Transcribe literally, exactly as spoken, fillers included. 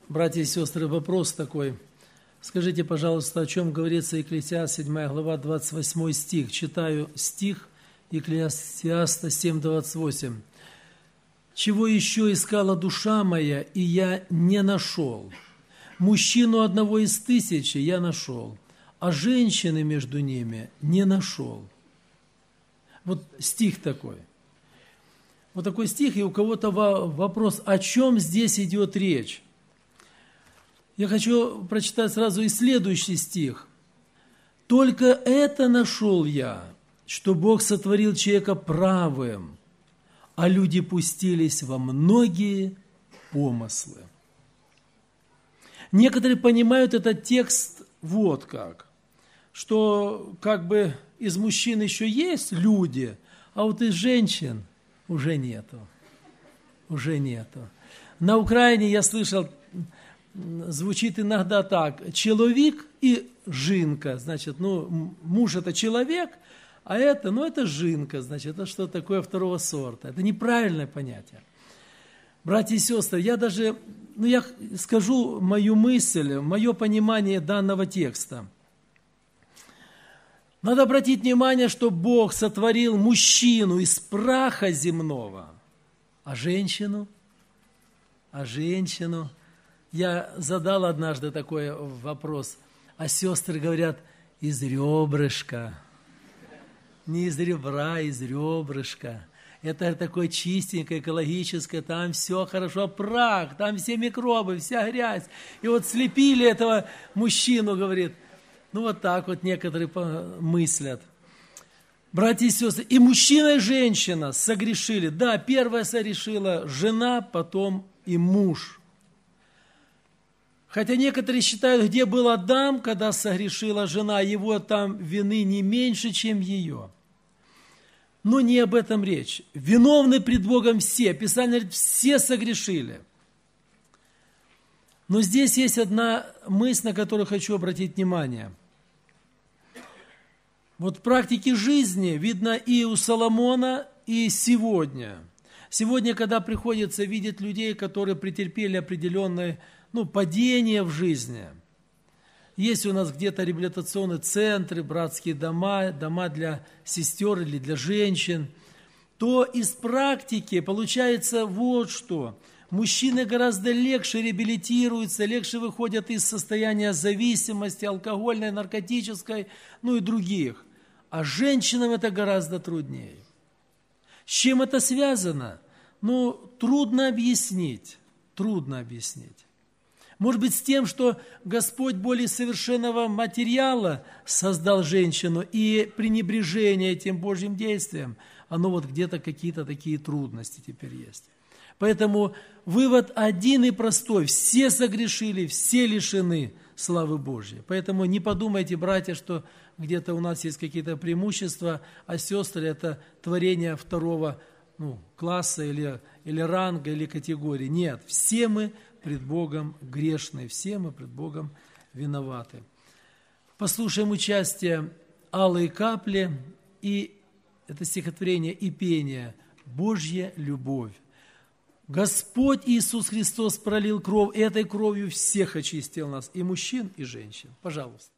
Братья и сестры, вопрос такой. Скажите, пожалуйста, о чем говорится Екклесиаст, седьмая глава, двадцать восьмой стих. Читаю стих Екклесиаста семь, двадцать восемь. «Чего еще искала душа моя, и я не нашел? Мужчину одного из тысячи я нашел, а женщины между ними не нашел». Вот стих такой. Вот такой стих, и у кого-то вопрос, о чем здесь идет речь? Я хочу прочитать сразу и следующий стих. «Только это нашел я, что Бог сотворил человека правым, а люди пустились во многие помыслы». Некоторые понимают этот текст вот как, что как бы из мужчин еще есть люди, а вот из женщин уже нету. Уже нету. На Украине я слышал, звучит иногда так: человек и жинка. Значит, ну, муж это человек, а это, ну, это жинка, значит, это что-то такое второго сорта. Это неправильное понятие. Братья и сестры, я даже, ну, я скажу мою мысль, мое понимание данного текста. Надо обратить внимание, что Бог сотворил мужчину из праха земного, а женщину, а женщину. Я задал однажды такой вопрос, а сестры говорят, из ребрышка. Не из ребра, а из ребрышка. Это такое чистенькое, экологическое, там все хорошо, прах, там все микробы, вся грязь. И вот слепили этого мужчину, говорит. Ну, вот так вот некоторые мыслят. Братья и сестры, и мужчина, и женщина согрешили. Да, первая согрешила жена, потом и муж. Хотя некоторые считают, где был Адам, когда согрешила жена, его там вины не меньше, чем ее. Но не об этом речь. Виновны пред Богом все. Писание говорит, все согрешили. Но здесь есть одна мысль, на которую хочу обратить внимание. Вот в практике жизни видно и у Соломона, и сегодня. Сегодня, когда приходится видеть людей, которые претерпели определенное, ну, падение в жизни. Есть у нас где-то реабилитационные центры, братские дома, дома для сестер или для женщин. То из практики получается вот что. Мужчины гораздо легче реабилитируются, легче выходят из состояния зависимости, алкогольной, наркотической, ну и других. А женщинам это гораздо труднее. С чем это связано? Ну, трудно объяснить, трудно объяснить. Может быть, с тем, что Господь более совершенного материала создал женщину, и пренебрежение этим Божьим действием, оно вот где-то какие-то такие трудности теперь есть. Поэтому вывод один и простой. Все согрешили, все лишены славы Божьей. Поэтому не подумайте, братья, что где-то у нас есть какие-то преимущества, а сестры – это творение второго ну, класса или, или ранга, или категории. Нет, все мы пред Богом грешны, все мы пред Богом виноваты. Послушаем участие «Алые капли» и это стихотворение и пение «Божья любовь». Господь Иисус Христос пролил кровь, и этой кровью всех очистил нас, и мужчин, и женщин. Пожалуйста.